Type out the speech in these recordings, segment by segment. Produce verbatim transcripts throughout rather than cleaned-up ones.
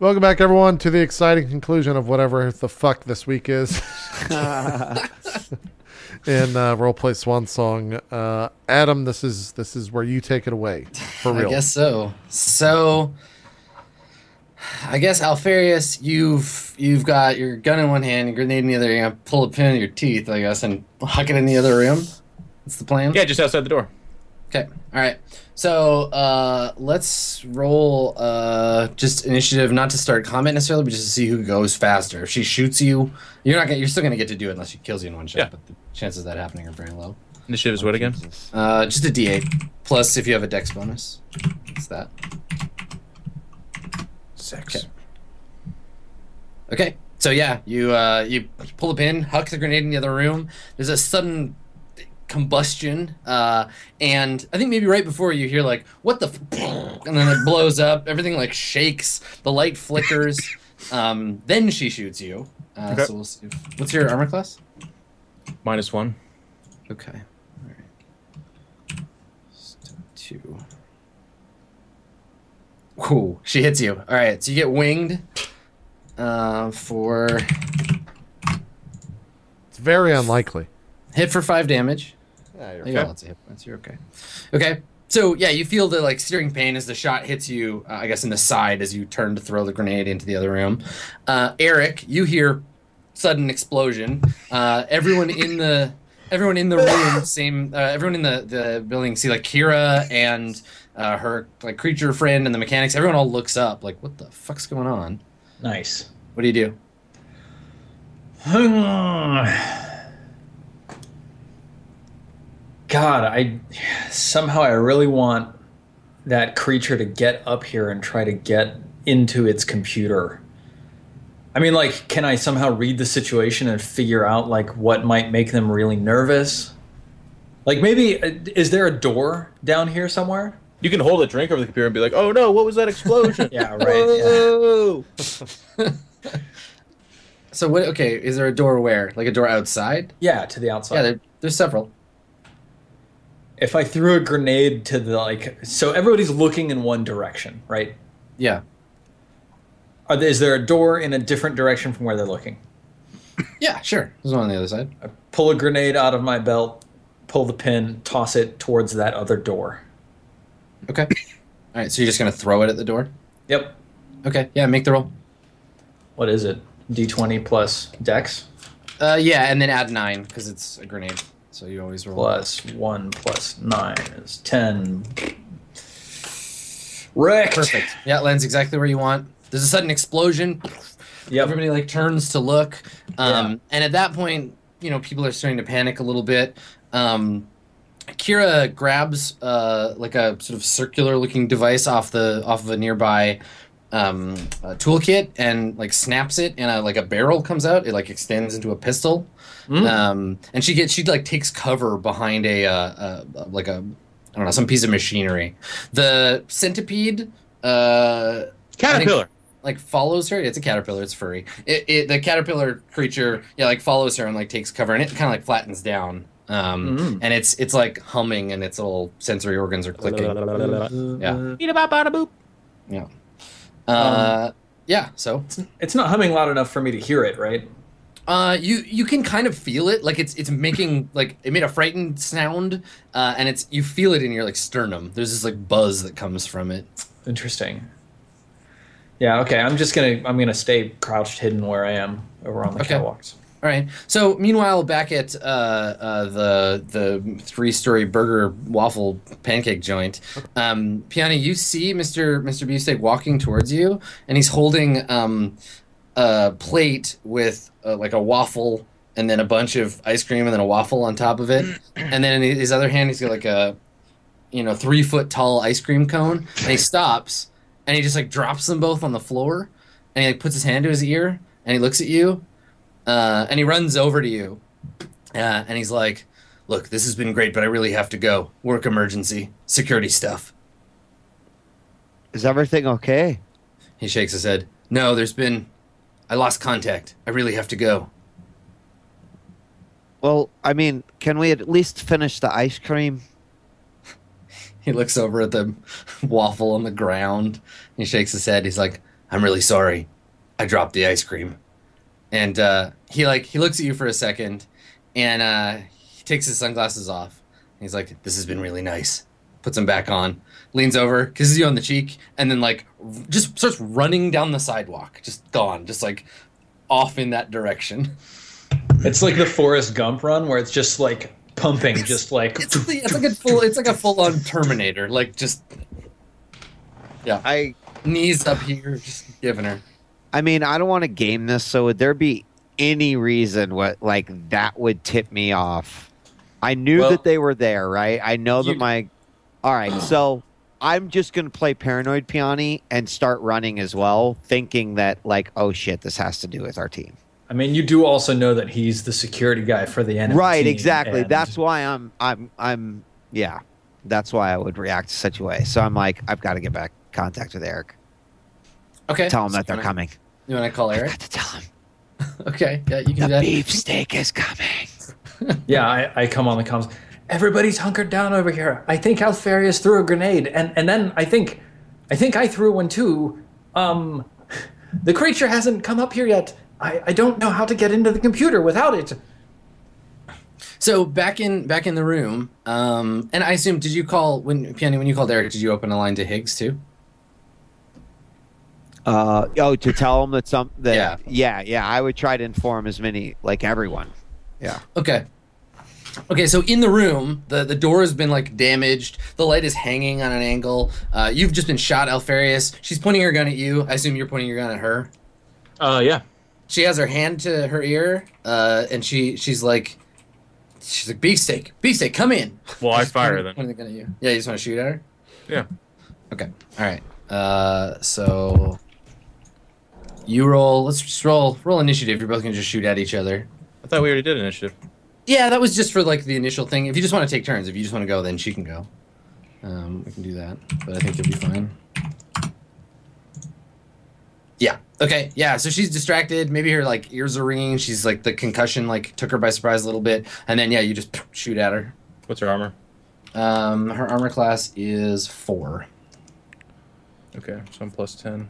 Welcome back, everyone, to the exciting conclusion of whatever the fuck this week is. In uh, Roleplay Swan Song. Uh, Adam, this is this is where you take it away. For real. I guess so. So, I guess Alfarius, you've you've got your gun in one hand, your grenade in the other. You're gonna pull a pin in your teeth, I guess, and huck it in the other room. That's the plan. Yeah, just outside the door. Okay. All right. So uh, let's roll uh, just initiative, not to start combat necessarily, but just to see who goes faster. If she shoots you, you're not gonna, you're still gonna get to do it unless she kills you in one shot. Yeah. But the chances of that happening are very low. Initiative is what again? Uh, just a D eight plus if you have a Dex bonus. It's that. Six. Okay. Okay. So yeah, you uh, you pull a pin, huck the grenade in the other room. There's a sudden combustion, uh, and I think maybe right before you hear like, what the f-? And then it blows up, everything like shakes, the light flickers, um, then she shoots you. Uh, Okay. So we'll see. If, what's your armor class? Minus one. Okay. All right. Step two. Cool. She hits you. All right. So you get winged uh, for It's very unlikely. hit for five damage. Yeah, you're You got okay. lots of hit points. You're okay. Okay. So yeah, you feel the like searing pain as the shot hits you. Uh, I guess in the side as you turn to throw the grenade into the other room. Uh, Eric, you hear sudden explosion. Uh, everyone in the everyone in the room, same. Uh, everyone in the the building see like Kira and uh, her like creature friend and the mechanics. Everyone all looks up like, what the fuck's going on? Nice. What do you do? God, I somehow I really want that creature to get up here and try to get into its computer. I mean, like, can I somehow read the situation and figure out like what might make them really nervous? Like, maybe uh, is there a door down here somewhere? You can hold a drink over the computer and be like, "Oh no, what was that explosion?" Yeah, right. Yeah. Oh. So what? Okay, is there a door where? Like a door outside? Yeah, to the outside. Yeah, there, there's several. If I threw a grenade to the like, so everybody's looking in one direction, right? Yeah. Are there, is there a door in a different direction from where they're looking? Yeah, sure. There's one on the other side. I pull a grenade out of my belt, pull the pin, toss it towards that other door. Okay. All right, so you're just going to throw it at the door? Yep. Okay, yeah, make the roll. What is it? D twenty plus Dex Uh, yeah, and then add nine, because it's a grenade. So you always roll. plus one plus nine is ten. Wrecked. Perfect. Yeah, it lands exactly where you want. There's a sudden explosion. Yep. Everybody, like, turns to look. Um, Yeah. And at that point, you know, people are starting to panic a little bit. Um, Kira grabs, uh, like, a sort of circular-looking device off the off of a nearby um, uh, toolkit and, like, snaps it, and, a, like, a barrel comes out. It, like, extends into a pistol. Mm. Um, and she gets, she like takes cover behind a, uh, uh, like a, I don't know, some piece of machinery. The centipede, uh, Caterpillar. I think, like follows her. It's a caterpillar. It's furry. It, it the caterpillar creature, yeah, like follows her and like takes cover, and it kind of like flattens down. Um, Mm. and it's it's like humming, and its little sensory organs are clicking. Yeah, Eat about bada boop. yeah, uh, yeah. So. It's not humming loud enough for me to hear it, right? Uh, you you can kind of feel it, like it's it's making like it made a frightened sound, uh, and it's you feel it in your like sternum. There's this like buzz that comes from it. Interesting. Yeah. Okay. I'm just gonna I'm gonna stay crouched, hidden where I am over on the Okay. catwalks. All right. So meanwhile, back at uh, uh, the the three story burger waffle pancake joint, um, Piani, you see Mister Mister Beefsteak walking towards you, and he's holding um, a plate with uh, like a waffle and then a bunch of ice cream and then a waffle on top of it, and then in his other hand he's got like a you know three foot tall ice cream cone, and he stops and he just like drops them both on the floor, and he like puts his hand to his ear and he looks at you. Uh, and he runs over to you, uh, and he's like, "Look, this has been great, but I really have to go. Work emergency, security stuff." Is everything okay? He shakes his head. "No, there's been... I lost contact. I really have to go." Well, I mean, can we at least finish the ice cream? He looks over at the waffle on the ground. He shakes his head. He's like, I'm really sorry. I dropped the ice cream. And uh, he like he looks at you for a second, and uh, he takes his sunglasses off. He's like, "This has been really nice." Puts them back on, leans over, kisses you on the cheek, and then like r- just starts running down the sidewalk, just gone, just like off in that direction. It's like the Forrest Gump run where it's just like pumping, just like. It's, it's like a full. It's like a full-on Terminator, like just yeah, I knees up here, just giving her. I mean, I don't want to game this, so would there be any reason what like that would tip me off? I knew Well, that they were there, right? I know that you- my All right, so I'm just going to play Paranoid Piani and start running as well, thinking that like, oh shit, this has to do with our team. I mean, you do also know that he's the security guy for the enemy. Right, team, exactly. and- That's why I'm I'm I'm yeah. That's why I would react to such a way. So I'm like, I've got to get back contact with Eric. Okay. Tell him so that they're you wanna- coming. You want to call I've Eric? got to tell him. Okay. Yeah, you can The do that. beefsteak is coming. Yeah, I, I come on the comms. Everybody's hunkered down over here. I think Alfarius threw a grenade, and and then I think, I think I threw one too. Um, the creature hasn't come up here yet. I, I don't know how to get into the computer without it. So back in back in the room, um, and I assume did you call when Piani when you called Eric? Did you open a line to Higgs too? Uh oh, to tell him that some that Yeah. yeah yeah I would try to inform as many like everyone. Yeah. Okay. Okay, so in the room, the, the door has been like damaged. The light is hanging on an angle. Uh, you've just been shot, Alfarius. She's pointing her gun at you. I assume you're pointing your gun at her. Uh, yeah. She has her hand to her ear, uh, and she she's like, she's like, beefsteak, beefsteak, come in. Well, I She's fire pointing- then. Pointing the gun at you. Yeah, you just want to shoot at her. Yeah. Okay. All right. Uh, so you roll. Let's just roll roll initiative. You're both gonna just shoot at each other. I thought we already did initiative. Yeah, that was just for like the initial thing. If you just want to take turns, if you just want to go, then she can go. Um, we can do that, but I think you'll be fine. Yeah. Okay. Yeah. So she's distracted. Maybe her like ears are ringing. She's like the concussion like took her by surprise a little bit, and then yeah, you just shoot at her. What's her armor? Um, her armor class is four. Okay, so I'm plus ten.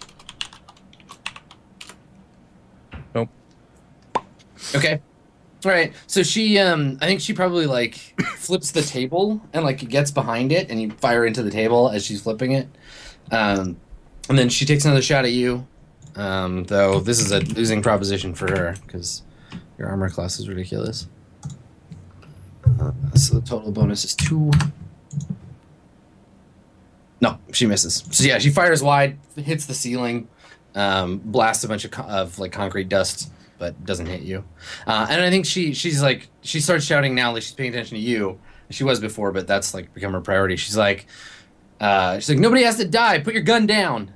Nope. Okay. All right. So she, um, I think she probably like flips the table and like gets behind it, and you fire into the table as she's flipping it. Um, and then she takes another shot at you. Um, though this is a losing proposition for her because your armor class is ridiculous. Uh, so the total bonus is two. No, she misses. So yeah, she fires wide, hits the ceiling, um, blasts a bunch of, co- of like concrete dust, but doesn't hit you. Uh, and I think she she's like she starts shouting now, like she's paying attention to you. She was before, but that's like become her priority. She's like, uh, she's like, nobody has to die. Put your gun down.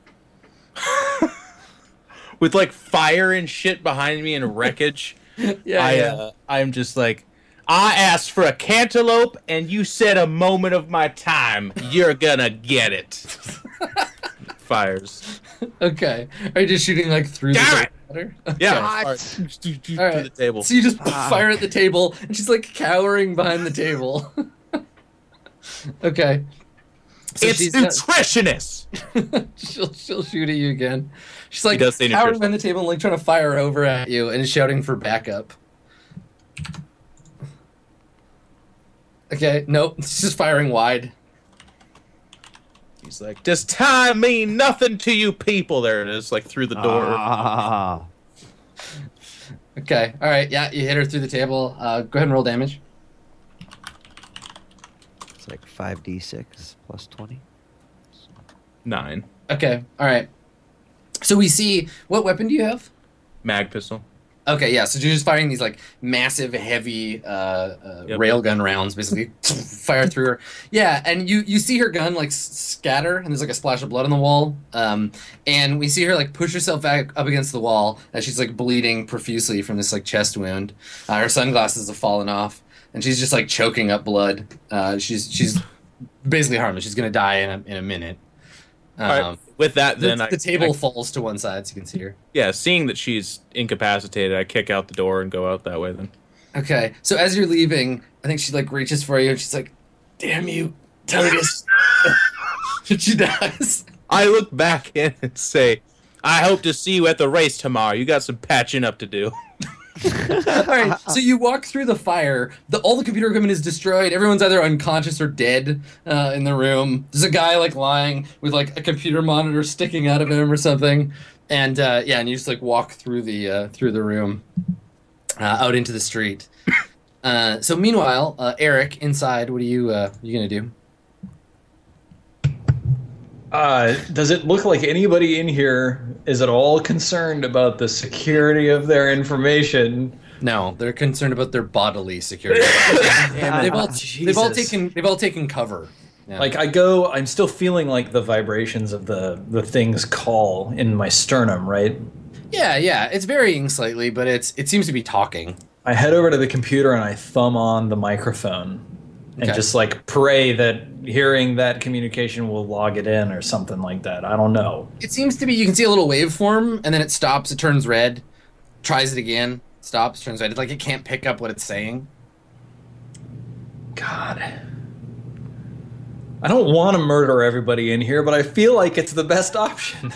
With like fire and shit behind me and wreckage, Yeah, I, uh, I'm just like, I asked for a cantaloupe and you said a moment of my time. You're gonna get it. Fires. Okay. Are you just shooting like through Damn the it! water? Yeah. What? fire- do- do- All To right. the table. So you just Ah. fire at the table, and she's like cowering behind the table. Okay. So It's she's got- nutritionist. she'll she'll shoot at you again. She's like does say cowering nutrition. behind the table and like trying to fire over at you and shouting for backup. Okay, nope. She's just firing wide. He's like, does time mean nothing to you people? There it is, like through the door. Ah. Okay, all right, yeah, you hit her through the table. Uh, go ahead and roll damage. It's like five d six plus twenty. Nine. Okay, all right. So we see what weapon do you have? Mag pistol. Okay, yeah. So you're just firing these like massive, heavy uh, uh, Yep. railgun rounds, basically fire through her. Yeah, and you you see her gun like s- scatter, and there's like a splash of blood on the wall. Um, and we see her like push herself back up against the wall as she's like bleeding profusely from this like chest wound. Uh, her sunglasses have fallen off, and she's just like choking up blood. Uh, she's she's basically harmless. She's gonna die in a in a minute. Um, All right. With that, the, then I, the table I- falls to one side, so you can see her. yeah, seeing that she's incapacitated, I kick out the door and go out that way. Then Okay, so as you're leaving, I think she like reaches for you and she's like, "Damn you, Totus!" And she dies. I look back in and say, I hope to see you at the race tomorrow. You got some patching up to do. All right, so you walk through the fire. The, all the computer equipment is destroyed. Everyone's either unconscious or dead uh, in the room. There's a guy like lying with like a computer monitor sticking out of him or something. And uh, yeah, and you just like walk through the uh, through the room uh, out into the street. Uh, so meanwhile, uh, Eric, inside, what are you uh, you gonna do? Uh, does it look like anybody in here is at all concerned about the security of their information? No, they're concerned about their bodily security. they've all they've all Jesus. taken they've all taken cover. Yeah. Like I go, I'm still feeling like the vibrations of the the thing's call in my sternum, right? yeah, yeah, it's varying slightly, but it's it seems to be talking. I head over to the computer and I thumb on the microphone and Okay. just like pray that hearing that communication will log it in or something like that. I don't know. It seems to be you can see a little waveform, and then it stops. It turns red. Tries it again. Stops. Turns red. It's like it can't pick up what it's saying. God. I don't want to murder everybody in here, but I feel like it's the best option.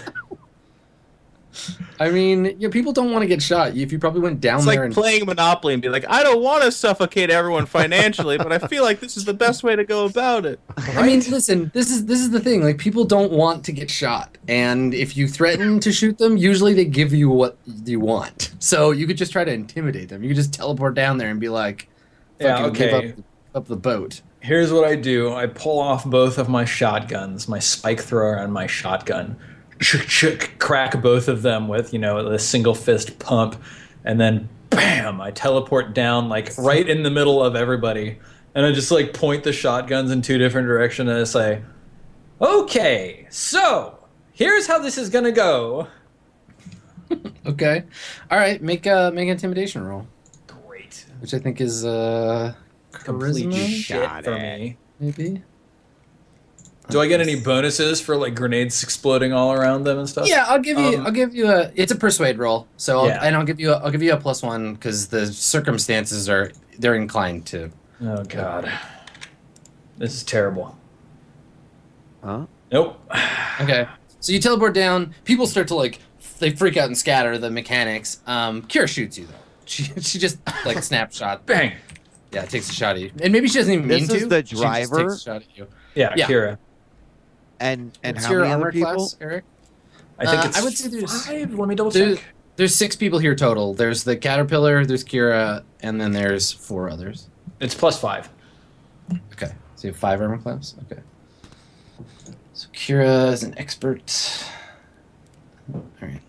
I mean, you know, people don't want to get shot. If you probably went down It's there like and playing Monopoly and be like, I don't want to suffocate everyone financially, but I feel like this is the best way to go about it. I mean, listen, this is this is the thing. Like, people don't want to get shot, and if you threaten to shoot them, usually they give you what you want. So you could just try to intimidate them. You could just teleport down there and be like, Yeah, fucking give okay. up, up the boat. Here's what I do. I pull off both of my shotguns, my spike thrower and my shotgun. Crack both of them with, you know, a single fist pump, and then bam, I teleport down like right in the middle of everybody, and I just like point the shotguns in two different directions and I say, okay, so here's how this is gonna go. Okay, all right, make a make an intimidation roll, Great. which I think is uh, Complete charisma, shit Got for it. me. maybe. Do I get any bonuses for like grenades exploding all around them and stuff? Yeah, I'll give you. Um, I'll give you a. It's a persuade roll, so I'll, Yeah. and I'll give you. A, I'll give you a plus one because the circumstances are they're inclined to. Oh god. This is terrible. Huh? Nope. Okay, so you teleport down. People start to like. They freak out and scatter. The mechanics. Um, Kira shoots you though. She she just like snapshot. Bang. Yeah, takes a shot at you, and maybe she doesn't even This mean is to. the She just driver? takes a shot at you. Yeah, Yeah. Kira. And and What's how your many armor other people? class, Eric? I think Uh, it's I would say there's- five. Let me double There, check. there's six people here total. There's the caterpillar. There's Kira, and then there's four others. It's plus five. Okay. So you have five armor class? Okay. So Kira is an expert. Alright.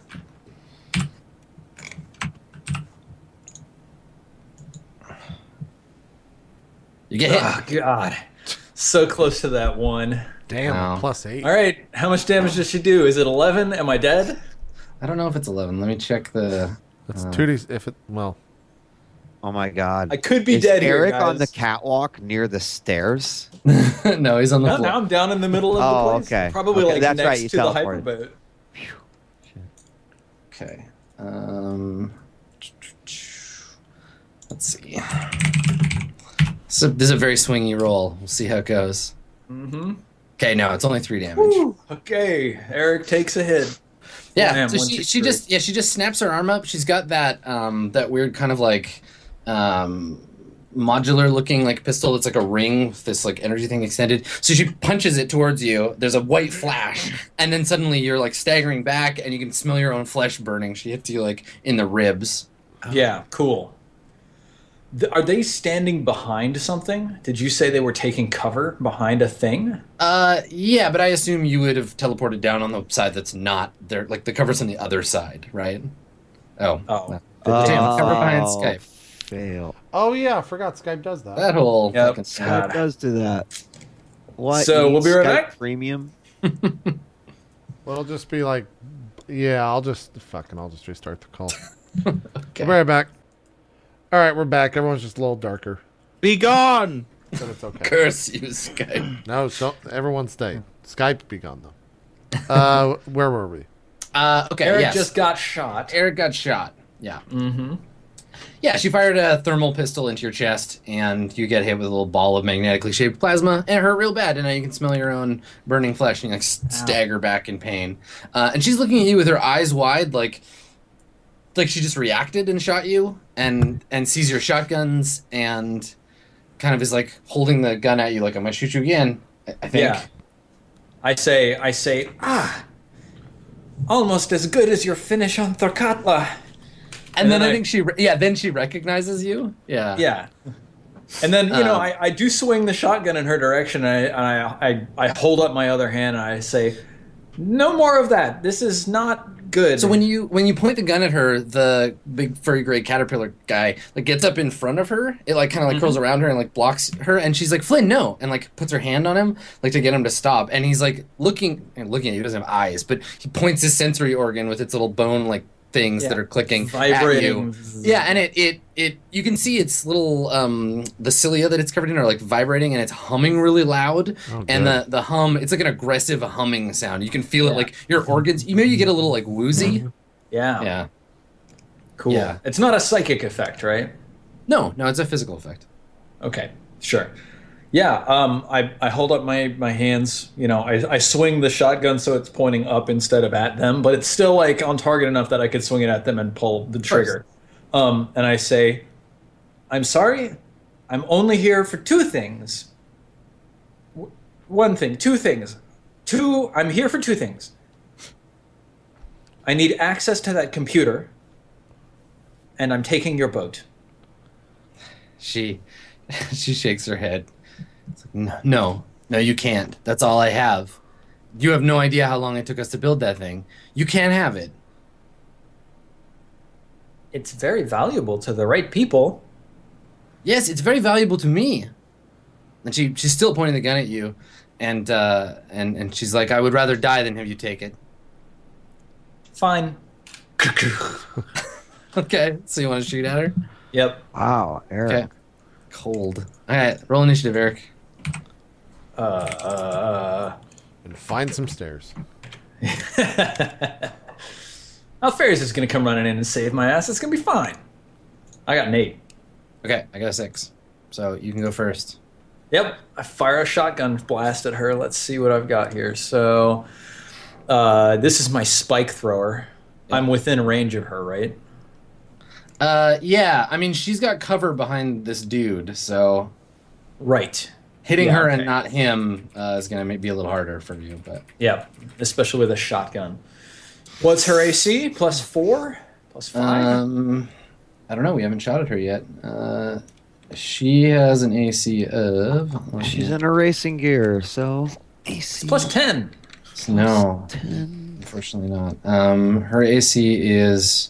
You get hit. Oh god. So close to that one. Damn, Wow. plus eight. All right, how much damage does she do? Is it eleven? Am I dead? I don't know if it's eleven. Let me check the. That's Uh, two D. If it well, Oh my god. I could be Is dead here, Eric on the guys. catwalk near the stairs? no, he's on the No, floor. now I'm down in the middle of Oh, the place. okay. Probably Okay, like that's next right, you to the teleported. hyperboat. Okay. Um, let's see. So this is a very swingy roll. We'll see how it goes. Mm-hmm. Okay, no, it's only three damage. Okay, Eric takes a hit. Yeah, Damn, so one, she two, she three. just yeah she just snaps her arm up. She's got that um that weird kind of like um modular looking like pistol that's like a ring with this like energy thing extended. So she punches it towards you. There's a white flash, and then suddenly you're like staggering back, and you can smell your own flesh burning. She hits you like in the ribs. Yeah, cool. Th- Are they standing behind something? Did you say they were taking cover behind a thing? Uh, yeah, but I assume you would have teleported down on the side that's not there. Like the cover's on the other side, right? Oh, Oh. Damn, cover behind Oh, Skype. Fail. oh yeah, I forgot Skype does that. That whole Yep. fucking God. Skype does do that. What? So, you we'll be need right Skype back? Premium. Well, it'll just be like, yeah, I'll just fucking, I'll just restart the call. Okay. We'll be right back. All right, we're back. Everyone's just a little darker, Be gone! but it's okay. Curse you, Skype. No, so everyone stay. Skype be gone though. Uh, where were we? Uh, okay, Eric yes. just got shot. Eric got shot. Yeah. Mm-hmm. Yeah, she fired a thermal pistol into your chest, and you get hit with a little ball of magnetically shaped plasma, and it hurt real bad, and now you can smell your own burning flesh, and you like s- stagger back in pain. Uh, and she's looking at you with her eyes wide, like like she just reacted and shot you, and and sees your shotguns, and kind of is like holding the gun at you, like, I'm gonna shoot you again, I, I think. Yeah. I say, I say, ah, almost as good as your finish on Thorkatla. And, And then, then I, I- think she, re- yeah, then she recognizes you. Yeah. Yeah. And then, you know, Um, I, I do swing the shotgun in her direction, and I, I, I, I hold up my other hand, and I say, no more of that. This is not good. So when you when you point the gun at her, the big furry gray caterpillar guy like gets up in front of her. It like kind of like curls around her and like blocks her, and she's like, Flynn, no, and like puts her hand on him like to get him to stop. And he's like looking and looking at you. He doesn't have eyes, but he points his sensory organ with its little bone like things Yeah. that are clicking Vibrating. at you. Yeah, and it it it you can see its little um the cilia that it's covered in are like vibrating, and it's humming really loud. Oh, and good. the the hum, it's like an aggressive humming sound. You can feel it Yeah. like your organs. You maybe you get a little like woozy. Yeah. Yeah. Cool. Yeah. It's not a psychic effect, right? No, no, it's a physical effect. Okay, sure. Yeah, um, I, I hold up my, my hands, you know, I, I swing the shotgun so it's pointing up instead of at them, but it's still like on target enough that I could swing it at them and pull the trigger. Um, and I say, I'm sorry, I'm only here for two things. W- One thing, two things. Two, I'm here for two things. I need access to that computer, and I'm taking your boat. She she shakes her head. It's like, no, no, no, you can't. That's all I have. You have no idea how long it took us to build that thing. You can't have it. It's very valuable to the right people. Yes, it's very valuable to me. And she she's still pointing the gun at you, and uh, and and she's like, I would rather die than have you take it. Fine. Okay, so you want to shoot at her? Yep. Wow, Eric. Okay. Cold. All right, roll initiative, Eric. Uh, uh, And find some stairs. Alfarius is going to come running in and save my ass. It's going to be fine. I got an eight. Okay, I got a six. So you can go first. Yep. I fire a shotgun blast at her. Let's see what I've got here. So, uh, this is my spike thrower. I'm within range of her, right? Uh, yeah. I mean, she's got cover behind this dude, so Right. hitting Yeah, her okay. and not him uh, is gonna be a little harder for you. But Yep. Especially with a shotgun. What's her A C? Plus four? Plus five? um, I don't know. We haven't shot at her yet. Uh, she has an A C of. She's in her racing gear, so A C Plus ten. no, ten. unfortunately not. Um, her A C is.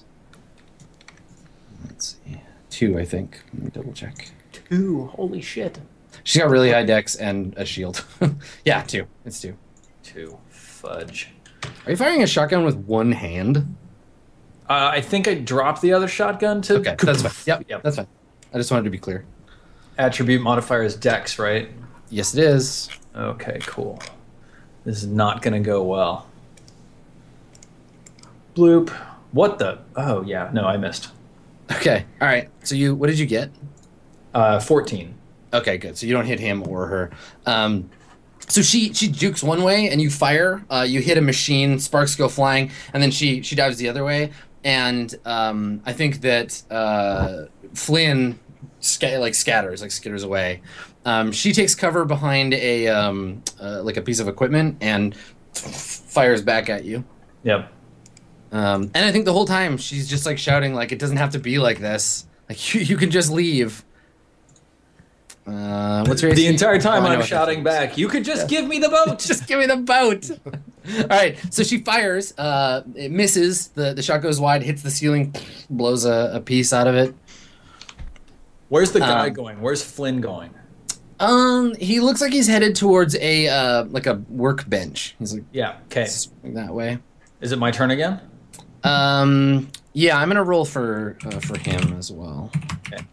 Let's see, two, I think. Let me double check. Two. Holy shit. She's got really high dex and a shield. Yeah, two. It's two. Two. Fudge. Are you firing a shotgun with one hand? Uh, I think I dropped the other shotgun to Okay, that's fine. Yep, Yep. that's fine. I just wanted to be clear. attribute modifier is dex, right? Yes, it is. Okay, cool. This is not going to go well. Bloop. What the? Oh, yeah. No, I missed. Okay. All right. So you, what did you get? Uh, fourteen. Okay, good. So you don't hit him or her. Um, so she she jukes one way, and you fire. Uh, you hit a machine, sparks go flying, and then she she dives the other way. And um, I think that uh, Flynn sca- like scatters, like skitters away. Um, she takes cover behind a um, uh, like a piece of equipment and fires back at you. Yep. Um, and I think the whole time she's just like shouting, like, it doesn't have to be like this. Like you, you can just leave. Uh, what's your The A C? entire time Oh, I know I'm what shouting that is. back, you could just give me the boat. Just give me the boat. All right. So she fires. Uh, it misses. The the shot goes wide, hits the ceiling, blows a, a piece out of it. Where's the guy Um, going? Where's Flynn going? Um, he looks like he's headed towards a uh, like a workbench. He's like Yeah. Okay. swing that way. Is it my turn again? Um, yeah, I'm gonna roll for uh, for him as well. Okay.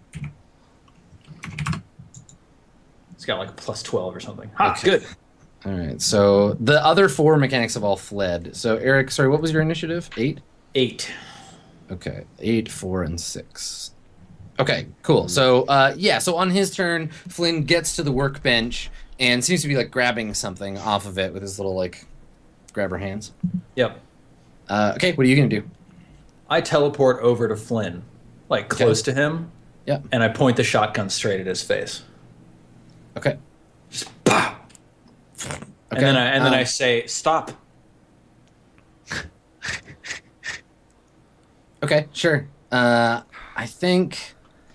It's got like a plus twelve or something. Ha, Okay. good. All right. So the other four mechanics have all fled. So Eric, sorry, what was your initiative? Eight. Eight. Okay, eight, four, and six. Okay, cool. So, uh, yeah, so on his turn, Flynn gets to the workbench and seems to be, like, grabbing something off of it with his little, like, grabber hands. Yep. Uh, okay, what are you going to do? I teleport over to Flynn, like close Okay. to him, Yep. and I point the shotgun straight at his face. Okay. Just pow! Okay. And then I and then um, I say, "Stop." Okay, sure. Uh, I think...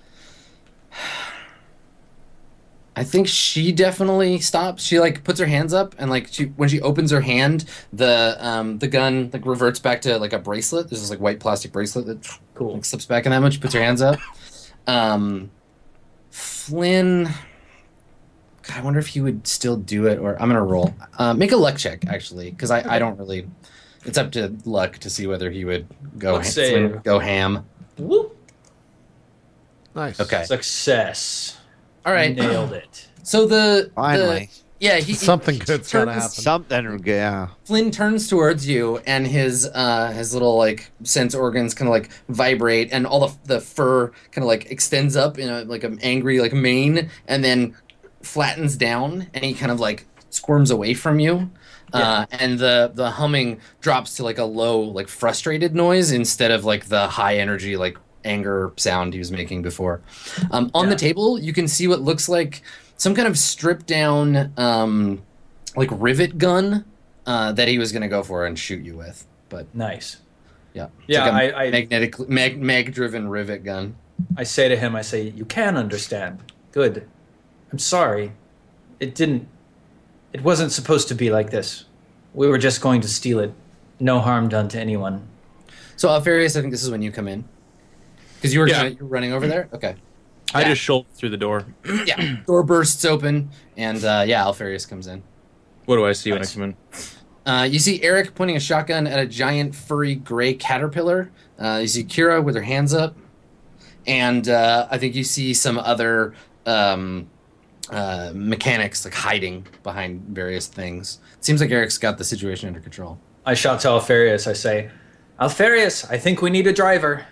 I think she definitely stops. She like puts her hands up and like she when she opens her hand, the um the gun like reverts back to like a bracelet. There's this like white plastic bracelet that Cool. like, slips back in that much. She puts her hands up. Um, Flynn. God, I wonder if he would still do it, or I'm gonna roll. Uh, make a luck check actually, because I, I don't really. It's up to luck to see whether he would go Luck ha- save. Flynn would go ham. Whoop. Nice. Okay. Success. All right. Nailed it. So the Finally. the, yeah he Something he good's gotta turns- happen. Something, yeah. Flynn turns towards you, and his uh, his little like sense organs kind of like vibrate, and all the the fur kind of like extends up in a like an angry like mane, and then flattens down, and he kind of like squirms away from you, uh, and the the humming drops to like a low like frustrated noise instead of like the high energy like anger sound he was making before. Um, on Yeah. the table, you can see what looks like some kind of stripped down. Um, like rivet gun uh, that he was going to go for and shoot you with. But Nice. yeah, It's Yeah, like a I- I- magnetic mag mag driven rivet gun. I say to him, I say, "You can understand. Good. I'm sorry. It didn't. It wasn't supposed to be like this. We were just going to steal it. No harm done to anyone." So Alfarius, I think this is when you come in because you were Yeah. gonna, you're running over there. Okay, I Yeah. just shoulder through the door. yeah. Door bursts open, and uh, yeah, Alfarius comes in. What do I see Nice. when I come in? Uh, you see Eric pointing a shotgun at a giant furry gray caterpillar. Uh, you see Kira with her hands up, and uh, I think you see some other um, uh, mechanics like hiding behind various things. It seems like Eric's got the situation under control. I shout to Alfarius. I say, "Alfarius, I think we need a driver."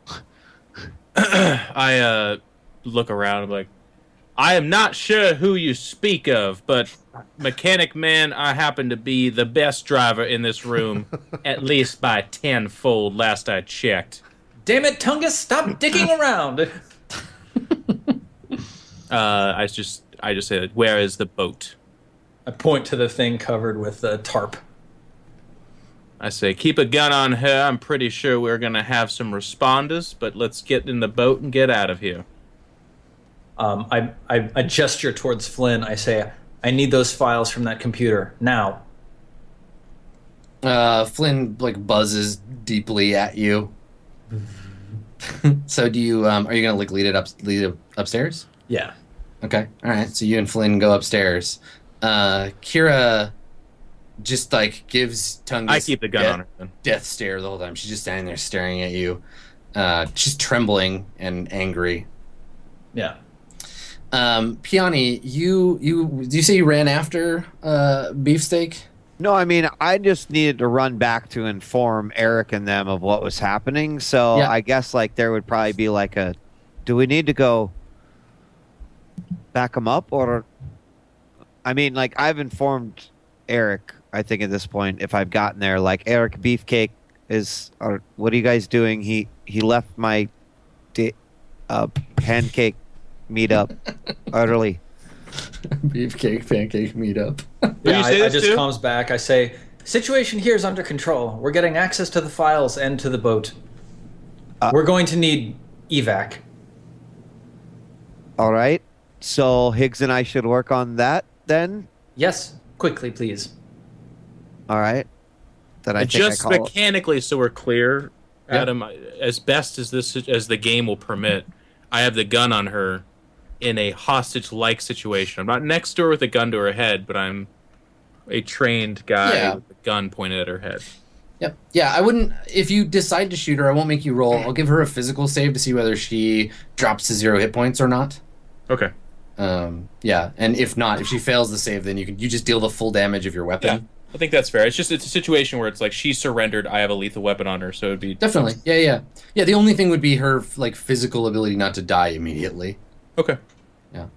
I uh, look around. I'm like, I am not sure who you speak of, but mechanic man, I happen to be the best driver in this room, at least by tenfold. Last I checked. Damn it, Tungus, stop digging around. Uh, I just, I just say, where is the boat? I point to the thing covered with the tarp. I say, keep a gun on her. I'm pretty sure we're gonna have some responders, but let's get in the boat and get out of here. Um, I, I, I gesture towards Flynn. I say, "I need those files from that computer now." Uh, Flynn like buzzes deeply at you. So do you? Um, are you gonna like lead it up, lead it upstairs? Yeah. Okay, all right. So you and Flynn go upstairs. Uh, Kira just like gives Tungus I keep the gun death, on her. Then. death stare the whole time. She's just standing there staring at you. Uh, she's trembling and angry. Yeah. Um, Piani, you you do you say you ran after uh, Beefsteak? No, I mean, I just needed to run back to inform Eric and them of what was happening. So Yeah. I guess like there would probably be like a, do we need to go back them up or? I mean, like I've informed Eric. I think at this point, if I've gotten there, like Eric Beefcake is, or what are you guys doing? He he left my, di- uh, pancake meetup early. Beefcake pancake meetup. Yeah, you say I, I this just too? comes back. I say, "Situation here is under control. We're getting access to the files and to the boat. Uh, We're going to need evac." All right. So Higgs and I should work on that then. Yes, quickly, please. All right. Then I think I Just call it- mechanically, so we're clear, Yeah. Adam. As best as this as the game will permit, I have the gun on her in a hostage-like situation. I'm not next to her with a gun to her head, but I'm a trained guy Yeah. with a gun pointed at her head. Yep. Yeah, I wouldn't. If you decide to shoot her, I won't make you roll. I'll give her a physical save to see whether she drops to zero hit points or not. Okay. Um, yeah, and if not, if she fails the save, then you can you just deal the full damage of your weapon. I think that's fair. It's just it's a situation where it's like she surrendered. I have a lethal weapon on her, so it'd be Definitely. Yeah, yeah. Yeah, the only thing would be her like physical ability not to die immediately. okay. Yeah.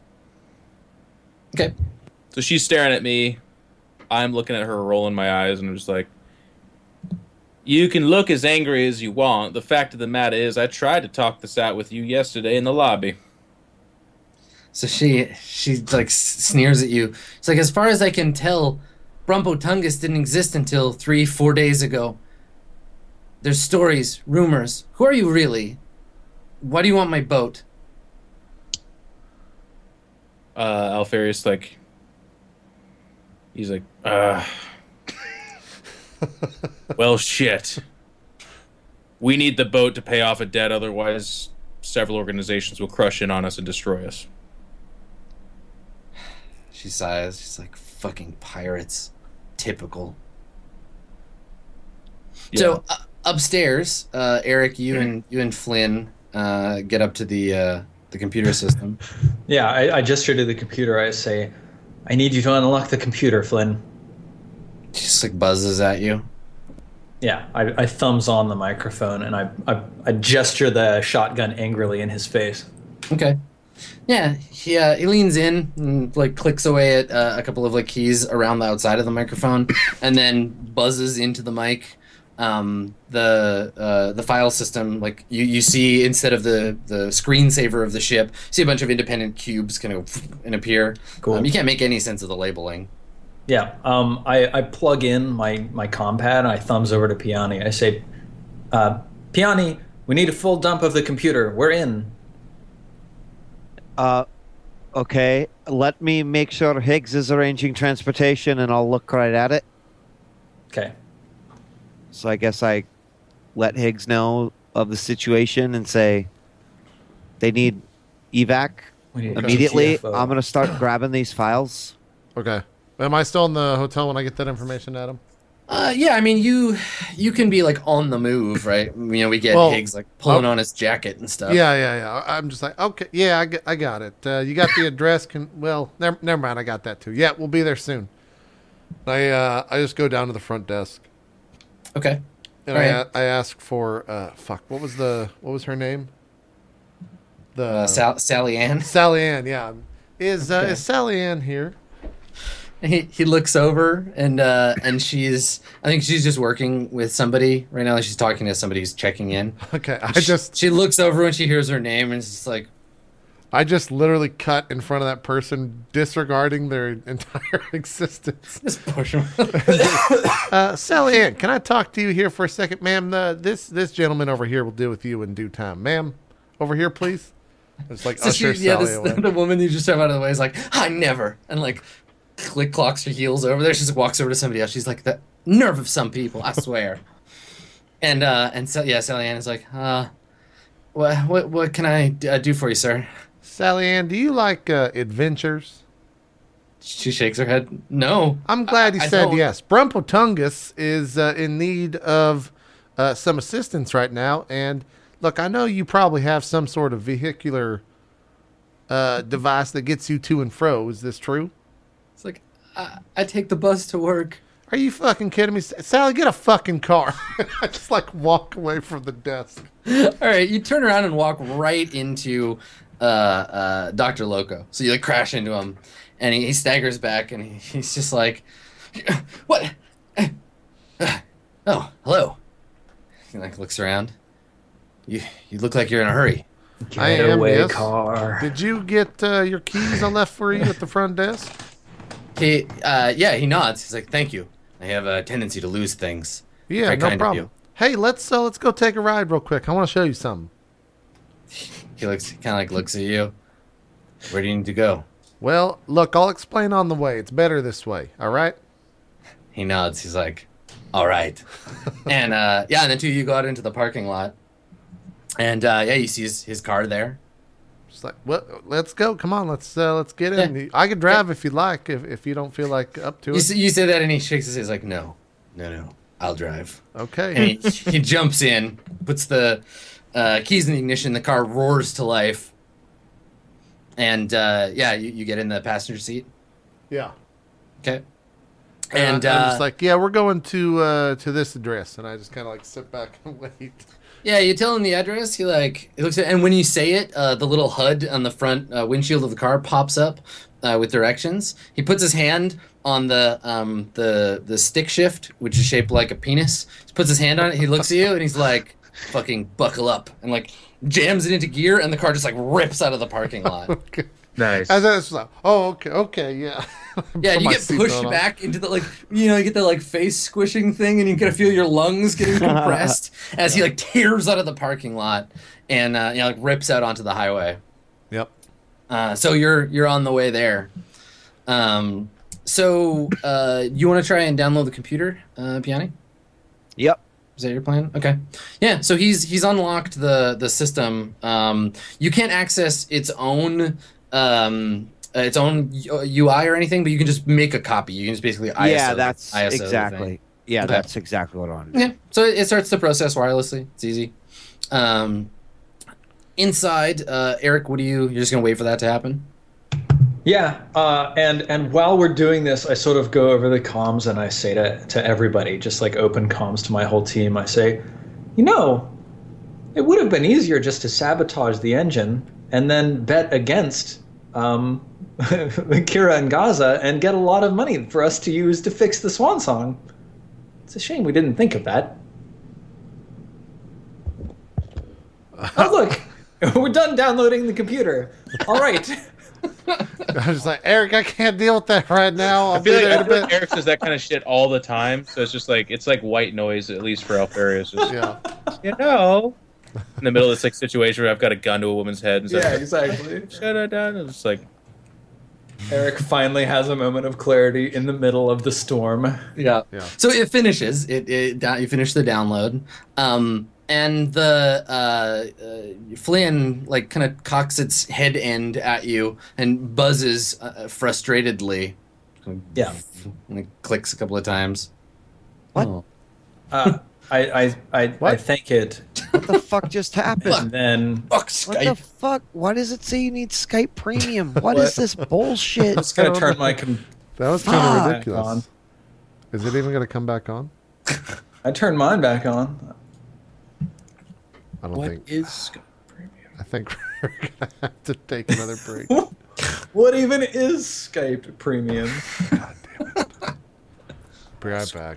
Okay. So she's staring at me. I'm looking at her, rolling my eyes, and I'm just like, "You can look as angry as you want. The fact of the matter is, I tried to talk this out with you yesterday in the lobby." So she she like s- sneers at you. It's like, as far as I can tell, Brumpotungus didn't exist until three, four days ago. There's stories, rumors. Who are you really? Why do you want my boat? Uh, Alfarius, like, he's like, uh, well, shit. We need the boat to pay off a debt, otherwise several organizations will crush in on us and destroy us. She sighs. She's like, fucking pirates. Typical. Yeah. So uh, upstairs, uh, Eric, you and you and Flynn uh, get up to the uh, the computer system. Yeah, I, I gesture to the computer. I say, I need you to unlock the computer, Flynn. She just like buzzes at you. Yeah, I, I thumbs on the microphone and I, I, I gesture the shotgun angrily in his face. Okay. Yeah, he uh, he leans in and like clicks away at uh, a couple of like keys around the outside of the microphone, and then buzzes into the mic. Um, the uh, the file system, like you, you see, instead of the the screensaver of the ship, you see a bunch of independent cubes kind of and appear. Cool. Um, you can't make any sense of the labeling. Yeah, um, I, I plug in my, my compad and I thumbs over to Piani. I say, uh, Piani, we need a full dump of the computer. We're in. Uh, okay. Let me make sure Higgs is arranging transportation, and I'll look right at it. Okay. So I guess I let Higgs know of the situation and say they need evac We need immediately. G T F O. I'm going to start grabbing these files. Okay. Am I still in the hotel when I get that information, Adam? Uh, yeah, I mean, you you can be like on the move, right? You know, we get Well, Higgs like pulling oh. on his jacket and stuff. Yeah, yeah, yeah. I'm just like, okay, yeah, I, get, I got it. Uh, you got the address? Can well, never, never mind. I got that too. Yeah, we'll be there soon. I uh, I just go down to the front desk Okay. and All I right. a- I ask for uh, fuck. What was the what was her name? The Uh, Sal- Sally Ann. Sally Ann. Yeah, is uh, Okay. is Sally Ann here? He he looks over and uh, and she's I think she's just working with somebody right now. She's talking to somebody who's checking in. Okay, I just She looks over when she hears her name and it's just like, I just literally cut in front of that person, disregarding their entire existence. just push him. Uh, Sally Ann, can I talk to you here for a second, ma'am? Uh, this this gentleman over here will deal with you in due time, ma'am. Over here, please. It's like So she, usher yeah, Sally this, away. the woman you just step out of the way is like, I never, and like, click clocks her heels over there. She just walks over to somebody else. She's like, the nerve of some people, I swear. and uh, and so yeah, Sally Ann is like, uh, what what what can I uh, do for you, sir? Sally Ann, do you like uh, adventures? She shakes her head. No. I'm glad you I- I said don't. yes. Brumpotungus is uh, in need of uh, some assistance right now, and look, I know you probably have some sort of vehicular uh, device that gets you to and fro. Is this true? It's like, I, I take the bus to work. Are you fucking kidding me? S- Sally, get a fucking car. I just like walk away from the desk. All right, you turn around and walk right into uh, uh, Doctor Loco. So you like crash into him, and he, he staggers back, and he, he's just like, "What? Oh, hello." He like looks around. You you look like you're in a hurry. I Get am, away, yes. car. Did you get uh, your keys I left for you at the front desk? He uh, yeah, he nods. He's like, "Thank you. I have a tendency to lose things." Yeah, Very no kind of problem. you. Hey, let's uh, let's go take a ride real quick. I want to show you something. He looks kind of like looks at you. Where do you need to go? Well, look, I'll explain on the way. It's better this way. All right? He nods. He's like, "All right." and uh, yeah, and then two of you go out into the parking lot, and uh, yeah, you see his, his car there. Just like, well, let's go. Come on, let's uh, let's get in. I can drive if you like. If if you don't feel like up to You, it. say, you say that, and he shakes his head. He's like, "No, no, no, I'll drive." Okay. And he, he jumps in, puts the uh, keys in the ignition. The car roars to life, and uh, yeah, you, you get in the passenger seat. Yeah. Okay. And uh, I'm uh, just like, yeah, we're going to uh, to this address, and I just kind of like sit back and wait. yeah, you tell him the address. He like he looks at, and when you say it, uh, the little H U D on the front uh, windshield of the car pops up uh, with directions. He puts his hand on the um, the the stick shift, which is shaped like a penis. He puts his hand on it. He looks at you, and he's like, "Fucking buckle up," and like jams it into gear, and the car just like rips out of the parking lot. Okay. Nice. And then it's like, oh, okay, okay, yeah. Yeah, Put and you my get seatbelt pushed on. back into the like, you know, you get the like face squishing thing, and you kind of feel your lungs getting compressed as he like tears out of the parking lot and uh, you know like rips out onto the highway. Yep. Uh, so you're you're on the way there. Um, so uh, you want to try and download the computer, uh, Piani? Yep. Is that your plan? Okay. Yeah. So he's he's unlocked the the system. Um, you can't access its own. Um, uh, its own U I or anything, but you can just make a copy. You can just basically I S O. Yeah, that's I S O the exactly. thing. Yeah, Okay. that's exactly what I want to do. Yeah. So it starts to process wirelessly. It's easy. Um, inside, uh, Eric, what do you? You're just gonna wait for that to happen? Yeah, uh, and and while we're doing this, I sort of go over the comms and I say to to everybody, just like open comms to my whole team. I say, you know, it would have been easier just to sabotage the engine and then bet against um, Kira and Gaza and get a lot of money for us to use to fix the Swan Song. It's a shame we didn't think of that. Oh, look, we're done downloading the computer. All right. I was just like, Eric, I can't deal with that right now. I'll I be feel like, there I in a feel like bit. Eric says that kind of shit all the time, so it's just like it's like white noise, at least for Alfarius. Just, Yeah. you know, in the middle of this like situation where I've got a gun to a woman's head and stuff. Yeah, exactly. Shut it down. It's just like Eric finally has a moment of clarity in the middle of the storm. Yeah. Yeah. So it finishes. It, it down, you finish the download, um, and the uh, uh, Flynn like kind of cocks its head end at you and buzzes uh, frustratedly. Yeah. And it clicks a couple of times. What? Oh. Uh, I, I, I, I What? thank it. What the fuck just happened? And then Fuck What Skype. the fuck? Why does it say you need Skype Premium? What is this bullshit? I was going to turn my... Com- That was kind of Fuck. ridiculous. on. Is it even going to come back on? I turned mine back on. I don't what think. is Skype Premium? I think we're going to have to take another break. What even is Skype Premium? Be right back.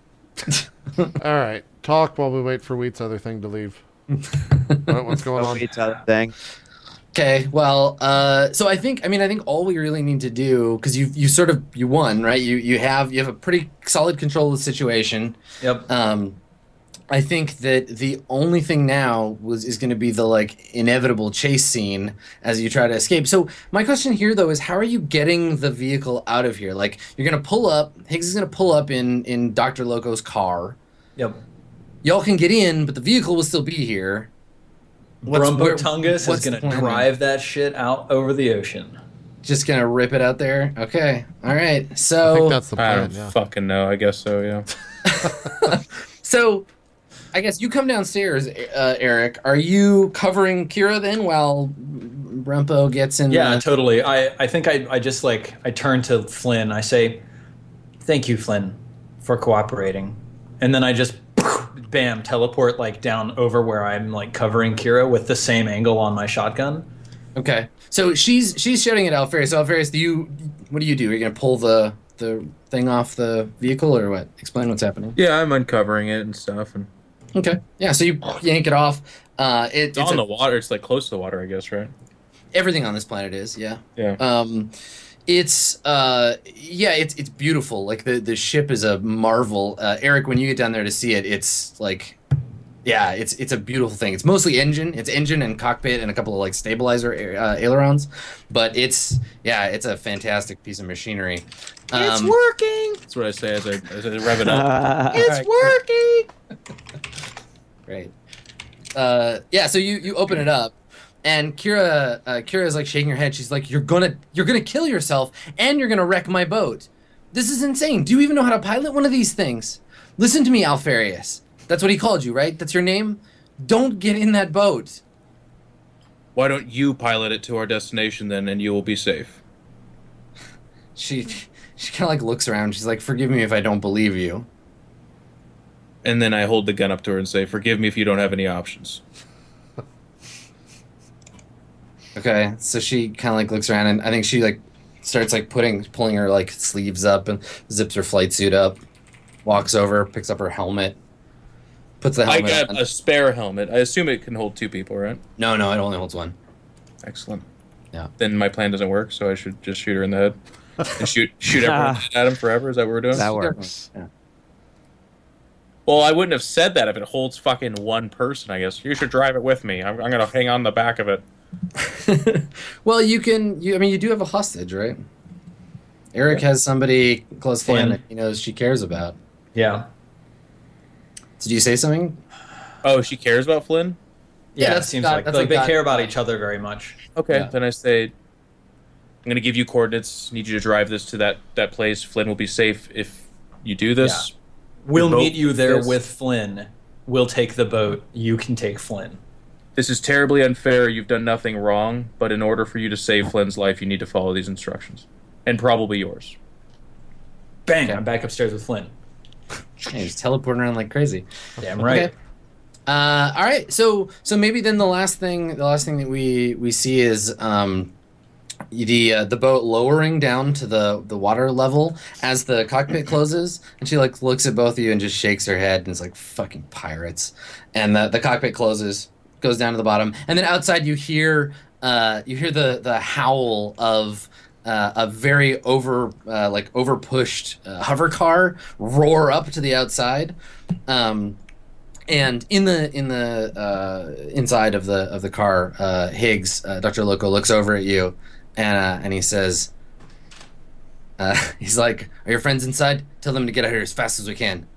All right. Talk while we wait for Wheat's other thing to leave. What, what's going Oh, on? it's other thing. Okay, well, uh, so I think I mean I think all we really need to do because you you sort of you won, right? You you have you have a pretty solid control of the situation. Yep. Um, I think that the only thing now was is going to be the like inevitable chase scene as you try to escape. So my question here though is how are you getting the vehicle out of here? Like you're going to pull up, Higgs is going to pull up in in Doctor Loco's car. Yep. Y'all can get in, but the vehicle will still be here. What's- Brumbo where- Tungus is what's the going to plan? drive that shit out over the ocean. Just gonna rip it out there. Okay, all right. I So think that's the I plan, don't yeah. fucking know. I guess so. Yeah. so I guess you come downstairs, uh, Eric. Are you covering Kira then while Brumpo gets in? Yeah, the- totally. I, I think I, I just like, I turn to Flynn. I say, thank you, Flynn, for cooperating. And then I just, bam, teleport like down over where I'm like covering Kira with the same angle on my shotgun. Okay. So she's she's shouting at Alfarius. So Alfarius, do you what do you do? Are you gonna pull the the thing off the vehicle or what? Explain what's happening. Yeah, I'm uncovering it and stuff, and Okay. Yeah. So you yank it off. Uh, it, it's, it's on a- the water. It's like close to the water, I guess, right? everything on this planet is. Yeah. Yeah. Um, it's uh, yeah, it's it's beautiful. Like the the ship is a marvel. Uh, Eric, when you get down there to see it, it's like, yeah, it's it's a beautiful thing. It's mostly engine. It's engine and cockpit and a couple of like stabilizer uh, ailerons, but it's yeah, it's a fantastic piece of machinery. It's Um, working. That's what I say as I as I rev it up. It's working. Great. Uh, yeah, so you, you open it up, and Kira uh, Kira is like shaking her head. She's like, "You're gonna you're gonna kill yourself, and you're gonna wreck my boat. This is insane. Do you even know how to pilot one of these things? Listen to me, Alfarius. That's what he called you, right? That's your name. Don't get in that boat." Why don't you pilot it to our destination then, and you will be safe? She she kind of like looks around. She's like, "Forgive me if I don't believe you." And then I hold the gun up to her and say, "Forgive me if you don't have any options." Okay, so she kind of like looks around, and I think she like starts like putting pulling her like sleeves up and zips her flight suit up. Walks over, picks up her helmet, puts the I helmet got on. a spare helmet. I assume it can hold two people, right? No, no, it only holds one. Excellent. Yeah. Then my plan doesn't work, so I should just shoot her in the head and shoot shoot everyone at him forever. Is that what we're doing? That works. Yeah. Well, I wouldn't have said that if it holds fucking one person. I guess you should drive it with me. I'm, I'm gonna hang on the back of it. Well, you can. You, I mean, you do have a hostage, right? Eric has somebody close to him Flynn. that he knows she cares about. Yeah. Did you say something? Oh, she cares about Flynn? Yeah, Yeah, it that's seems got- like, that's like like they got- care about each other very much. Okay, Yeah. then I say, I'm gonna give you coordinates. Need you to drive this to that that place. Flynn will be safe if you do this. We'll boat meet you there this. with Flynn. We'll take the boat. You can take Flynn. This is terribly unfair. You've done nothing wrong, but in order for you to save Flynn's life, you need to follow these instructions, and probably yours. Bang! Okay. I'm back upstairs with Flynn. Yeah, he's teleporting around like crazy. Damn right. Okay. Uh, all right, so so maybe then the last thing the last thing that we we see is um, the uh, the boat lowering down to the the water level as the cockpit closes, and she like looks at both of you and just shakes her head and is like, "Fucking pirates!" And the the cockpit closes, goes down to the bottom, and then outside you hear uh, you hear the the howl of. Uh, a very over, uh, like over pushed uh, hover car roar up to the outside, um, and in the in the uh, inside of the of the car, uh, Higgs, uh, Doctor Loco looks over at you, and uh, and he says, uh, he's like, "Are your friends inside? Tell them to get out of here as fast as we can."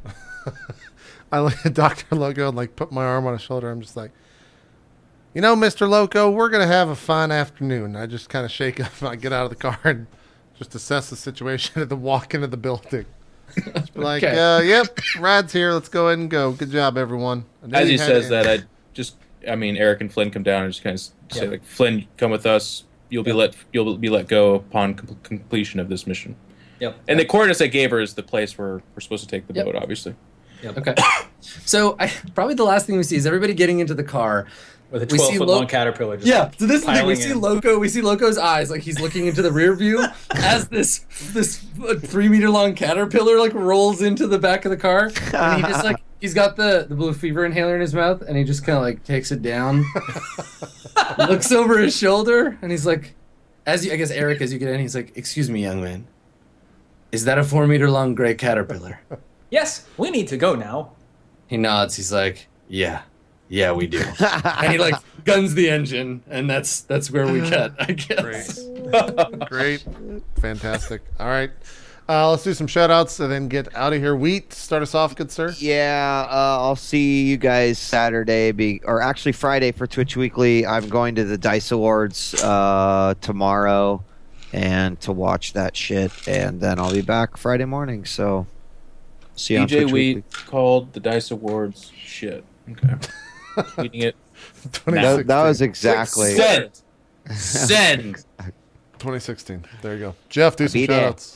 I look at Doctor Loco and like put my arm on his shoulder. I'm just like, you know, Mister Loco, we're gonna have a fine afternoon. I just kind of shake up and I get out of the car and just assess the situation and then walk into the building. Just be like, Okay. uh, yep, ride's here. Let's go ahead and go. Good job, everyone. I knew As you he had says it. that, I just, I mean, Eric and Flynn come down and just kind of say, Yeah. like, Flynn, come with us. You'll be let, you'll be let go upon com- completion of this mission. Yep. And the coordinates I gave her is the place where we're supposed to take the Yep. boat, obviously. Yep. Okay, so I, probably the last thing we see is everybody getting into the car. With a We see twelve foot Lo- long caterpillar. Just Yeah, so this is the thing. We piling see in. Loco. We see Loco's eyes, like he's looking into the rear view as this this three meter long caterpillar like rolls into the back of the car, and he just like he's got the the blue fever inhaler in his mouth, and he just kind of like takes it down, looks over his shoulder, and he's like, as you, I guess Eric, as you get in, he's like, "Excuse me, young man, is that a four meter long gray caterpillar?" Yes, we need to go now. He nods. He's like, "Yeah, yeah, we do." And he like guns the engine, and that's that's where we cut, I guess. Great. Fantastic. All right. Uh, let's do some shout outs and then get out of here. Wheat, start us off, good sir. Yeah, uh, I'll see you guys Saturday, be, or actually Friday for Twitch Weekly. I'm going to the Dice Awards uh, tomorrow and to watch that shit, and then I'll be back Friday morning. So, see you on D J Twitch Wheat Weekly. called the Dice Awards shit. Okay. Tweeting it. That, that was exactly. Send. Send. twenty sixteen. There you go. Jeff, do some Be there. shout outs.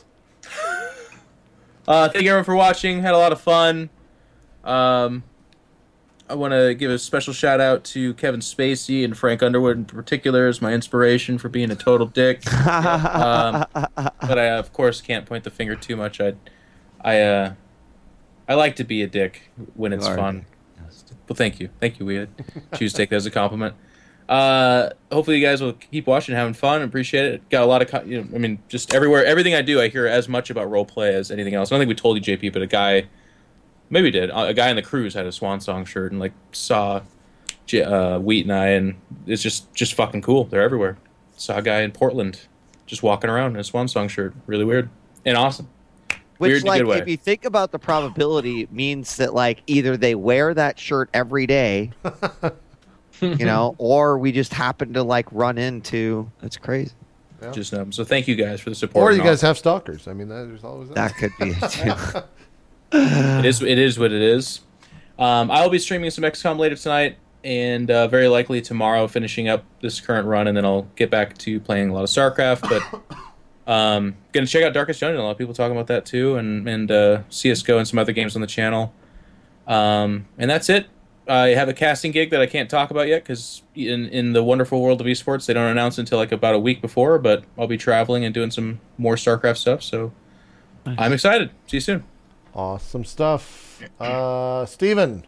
Uh, thank you everyone for watching. Had a lot of fun. Um, I want to give a special shout out to Kevin Spacey and Frank Underwood in particular as my inspiration for being a total dick. um, but I, of course, can't point the finger too much. I, I, uh, I like to be a dick when it's You are a fun. Well, thank you, thank you. We choose to take that as a compliment. Uh, hopefully, you guys will keep watching, having fun, appreciate it. Got a lot of, co- you know, I mean, just everywhere, everything I do, I hear as much about role play as anything else. I don't think we told you, J P, but a guy, maybe did, a guy in the cruise had a Swan Song shirt and like saw J- uh, Wheat and I, and it's just just fucking cool. They're everywhere. Saw a guy in Portland just walking around in a Swan Song shirt. Really weird and awesome. Which, Weird in a like, good way. if you think about the probability, it means that, like, either they wear that shirt every day, you know, or we just happen to, like, run into. It's crazy. Just um, so thank you guys for the support. Or you and all. guys have stalkers. I mean, that, there's always that. That could be it, too. It is. It is what it is. Um, I will be streaming some X COM later tonight, and uh, very likely tomorrow, finishing up this current run, and then I'll get back to playing a lot of StarCraft. But Um, gonna check out Darkest Dungeon. A lot of people talking about that too, and and uh, C S G O and some other games on the channel. Um, and that's it. I have a casting gig that I can't talk about yet because in in the wonderful world of esports, they don't announce until like about a week before. But I'll be traveling and doing some more StarCraft stuff. So nice. I'm excited. See you soon. Awesome stuff, uh, Steven.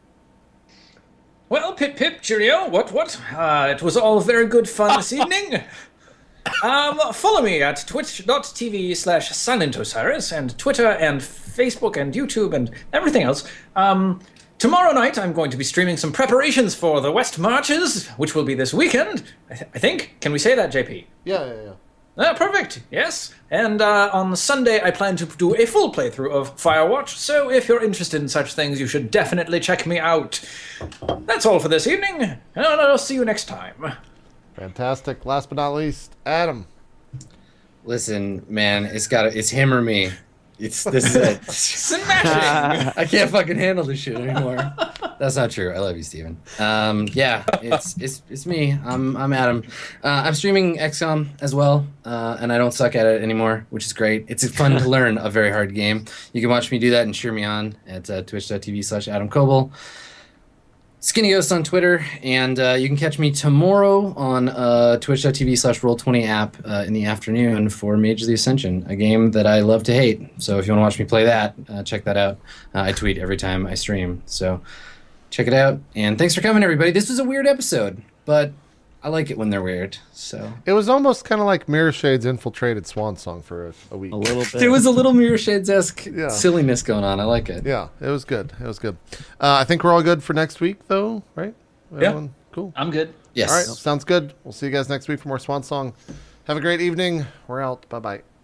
Well, pip pip, cheerio. What what? Uh, it was all very good fun this evening. Um, follow me at twitch.tv slash silentosiris and Twitter and Facebook and YouTube and everything else. Um, tomorrow night I'm going to be streaming some preparations for the West Marches, which will be this weekend, I, th- I think. Can we say that, J P? Yeah, yeah, yeah. Ah, perfect. Yes. And uh, on Sunday, I plan to do a full playthrough of Firewatch, so if you're interested in such things, you should definitely check me out. That's all for this evening, and I'll see you next time. Fantastic. Last but not least, Adam. Listen, man, it's got it's him or me. It's this is it. Smashing. I can't fucking handle this shit anymore. That's not true. I love you, Steven. Um, yeah, it's it's it's me. I'm I'm Adam. Uh, I'm streaming X COM as well, uh, and I don't suck at it anymore, which is great. It's fun to learn a very hard game. You can watch me do that and cheer me on at uh, twitch.tv slash Adam Coble. Skinny Ghost on Twitter, and uh, you can catch me tomorrow on uh, twitch.tv slash roll twenty app uh, in the afternoon for Mage of the Ascension, a game that I love to hate. So if you want to watch me play that, uh, check that out. Uh, I tweet every time I stream, so check it out. And thanks for coming, everybody. This was a weird episode, but I like it when they're weird. So it was almost kind of like Mirror Shade's infiltrated Swan Song for a, a week. A little bit. There was a little Mirror Shades-esque Yeah. silliness going on. I like it. Yeah, it was good. It was good. Uh, I think we're all good for next week, though, right? Yeah. Everyone? Cool. I'm good. Yes. All right, sounds good. We'll see you guys next week for more Swan Song. Have a great evening. We're out. Bye-bye.